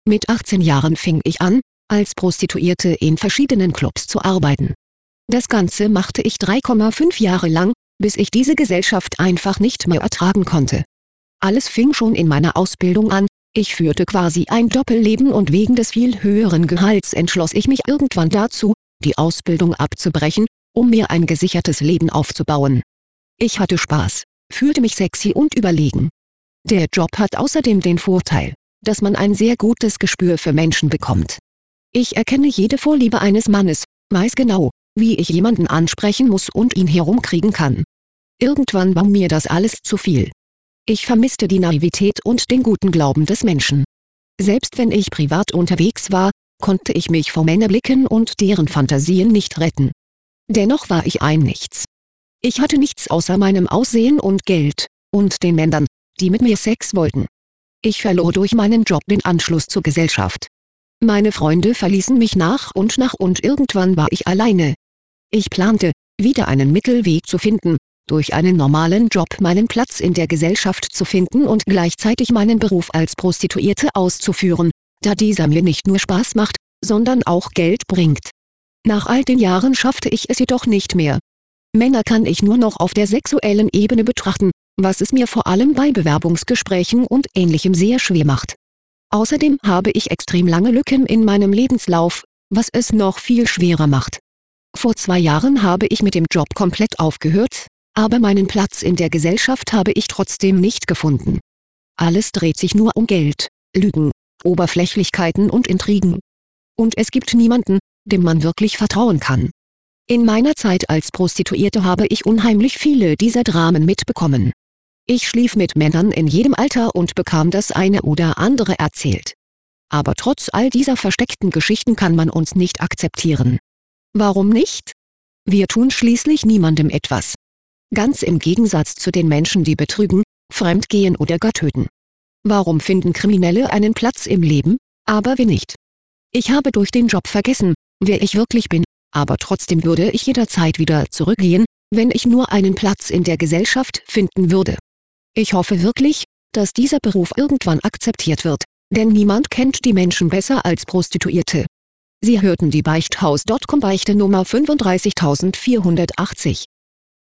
Mit 18 Jahren fing ich an, als Prostituierte in verschiedenen Clubs zu arbeiten. Das Ganze machte ich 3,5 Jahre lang, bis ich diese Gesellschaft einfach nicht mehr ertragen konnte. Alles fing schon in meiner Ausbildung an, ich führte quasi ein Doppelleben und wegen des viel höheren Gehalts entschloss ich mich irgendwann dazu, die Ausbildung abzubrechen, um mir ein gesichertes Leben aufzubauen. Ich hatte Spaß, fühlte mich sexy und überlegen. Der Job hat außerdem den Vorteil, dass man ein sehr gutes Gespür für Menschen bekommt. Ich erkenne jede Vorliebe eines Mannes, weiß genau, wie ich jemanden ansprechen muss und ihn herumkriegen kann. Irgendwann war mir das alles zu viel. Ich vermisste die Naivität und den guten Glauben des Menschen. Selbst wenn ich privat unterwegs war, konnte ich mich vor Männerblicken und deren Fantasien nicht retten. Dennoch war ich ein Nichts. Ich hatte nichts außer meinem Aussehen und Geld, und den Männern, die mit mir Sex wollten. Ich verlor durch meinen Job den Anschluss zur Gesellschaft. Meine Freunde verließen mich nach und irgendwann war ich alleine. Ich plante, wieder einen Mittelweg zu finden, durch einen normalen Job meinen Platz in der Gesellschaft zu finden und gleichzeitig meinen Beruf als Prostituierte auszuführen, da dieser mir nicht nur Spaß macht, sondern auch Geld bringt. Nach all den Jahren schaffte ich es jedoch nicht mehr. Männer kann ich nur noch auf der sexuellen Ebene betrachten, was es mir vor allem bei Bewerbungsgesprächen und Ähnlichem sehr schwer macht. Außerdem habe ich extrem lange Lücken in meinem Lebenslauf, was es noch viel schwerer macht. Vor 2 Jahren habe ich mit dem Job komplett aufgehört, aber meinen Platz in der Gesellschaft habe ich trotzdem nicht gefunden. Alles dreht sich nur um Geld, Lügen, Oberflächlichkeiten und Intrigen. Und es gibt niemanden, dem man wirklich vertrauen kann. In meiner Zeit als Prostituierte habe ich unheimlich viele dieser Dramen mitbekommen. Ich schlief mit Männern in jedem Alter und bekam das eine oder andere erzählt. Aber trotz all dieser versteckten Geschichten kann man uns nicht akzeptieren. Warum nicht? Wir tun schließlich niemandem etwas. Ganz im Gegensatz zu den Menschen, die betrügen, fremdgehen oder gar töten. Warum finden Kriminelle einen Platz im Leben, aber wir nicht? Ich habe durch den Job vergessen, wer ich wirklich bin, aber trotzdem würde ich jederzeit wieder zurückgehen, wenn ich nur einen Platz in der Gesellschaft finden würde. Ich hoffe wirklich, dass dieser Beruf irgendwann akzeptiert wird, denn niemand kennt die Menschen besser als Prostituierte. Sie hörten die Beichthaus.com Beichte Nummer 35480.